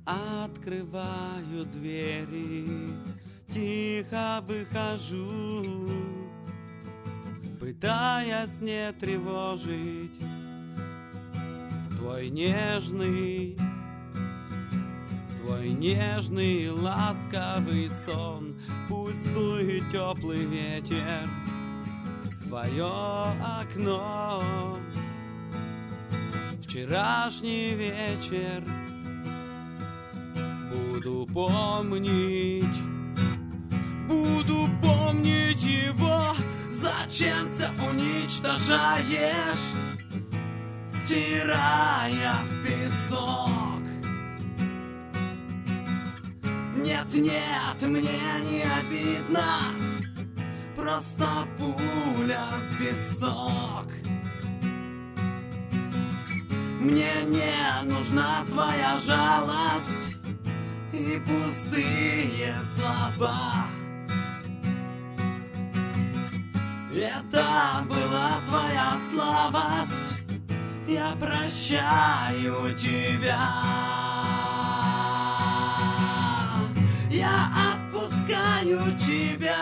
Открываю двери, тихо выхожу, пытаясь не тревожить твой нежный ласковый сон. Пусть дует теплый ветер в твое окно. Вчерашний вечер буду помнить его. Зачем все уничтожаешь, стирая в песок? Нет, нет, мне не обидно, просто пуля в песок. Мне не нужна твоя жалость и пустые слова. Это была твоя слабость, я прощаю тебя. Я отпускаю тебя.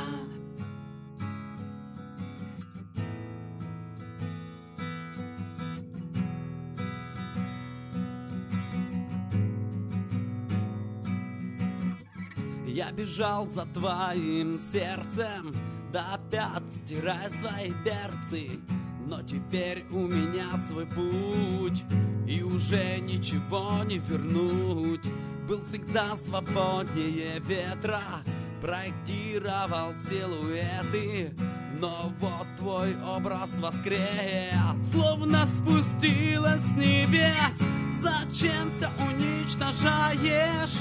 Я бежал за твоим сердцем, да опять стирай свои берцы. Но теперь у меня свой путь, и уже ничего не вернуть. Был всегда свободнее ветра, проектировал силуэты, но вот твой образ воскрес, словно спустилась с небес. Зачем все уничтожаешь,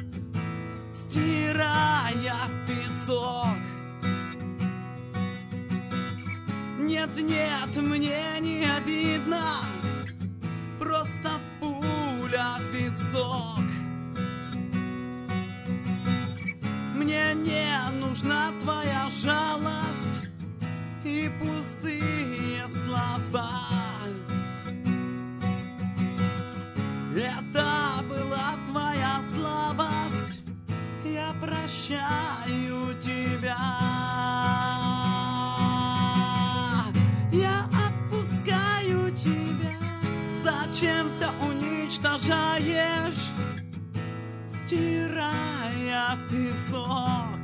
стирая в песок? Нет, нет, мне не обидно, просто пуля в песок. Мне не нужна твоя жалость и пустые слова. Это была твоя слабость, я прощаю тебя. Я отпускаю тебя. Зачем все уничтожаешь, стирая песок?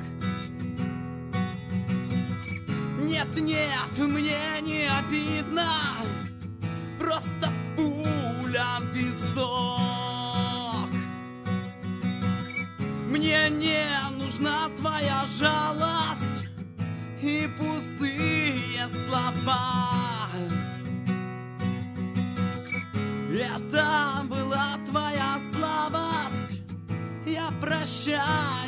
Нет, нет, мне не обидно, просто пуля в песок. Мне не нужна твоя жалость и пустые слова. Это была твоя слабость, я прощаю